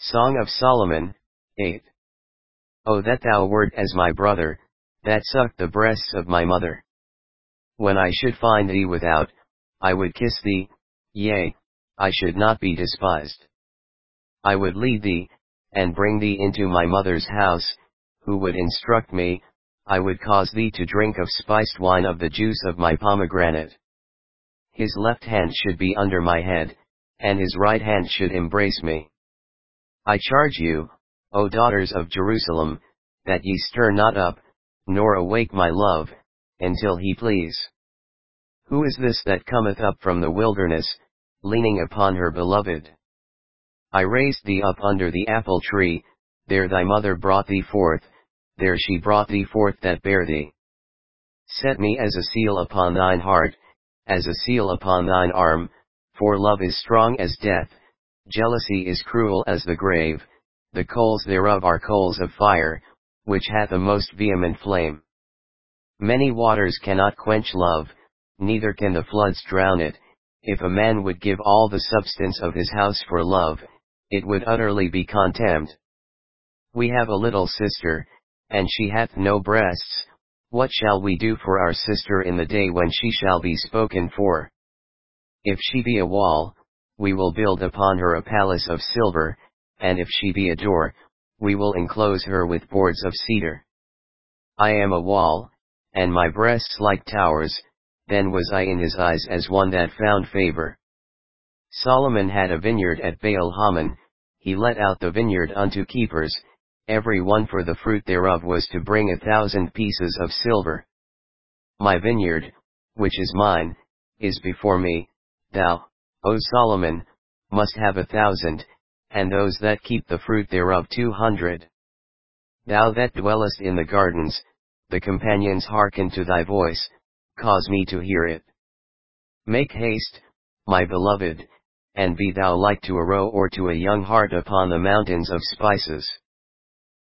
Song of Solomon, 8. O that thou wert as my brother, that sucked the breasts of my mother. When I should find thee without, I would kiss thee, yea, I should not be despised. I would lead thee, and bring thee into my mother's house, who would instruct me, I would cause thee to drink of spiced wine of the juice of my pomegranate. His left hand should be under my head, and his right hand should embrace me. I charge you, O daughters of Jerusalem, that ye stir not up, nor awake my love, until he please. Who is this that cometh up from the wilderness, leaning upon her beloved? I raised thee up under the apple tree, there thy mother brought thee forth, there she brought thee forth that bare thee. Set me as a seal upon thine heart, as a seal upon thine arm, for love is strong as death, jealousy is cruel as the grave, the coals thereof are coals of fire, which hath a most vehement flame. Many waters cannot quench love, neither can the floods drown it. If a man would give all the substance of his house for love, it would utterly be contemned. We have a little sister, and she hath no breasts. What shall we do for our sister in the day when she shall be spoken for? If she be a wall, we will build upon her a palace of silver, and if she be a door, we will enclose her with boards of cedar. I am a wall, and my breasts like towers, then was I in his eyes as one that found favor. Solomon had a vineyard at Baal Hamon, he let out the vineyard unto keepers, every one for the fruit thereof was to bring 1,000 pieces of silver. My vineyard, which is mine, is before me, thou, O Solomon, must have 1,000, and those that keep the fruit thereof 200. Thou that dwellest in the gardens, the companions hearken to thy voice, cause me to hear it. Make haste, my beloved, and be thou like to a roe or to a young hart upon the mountains of spices.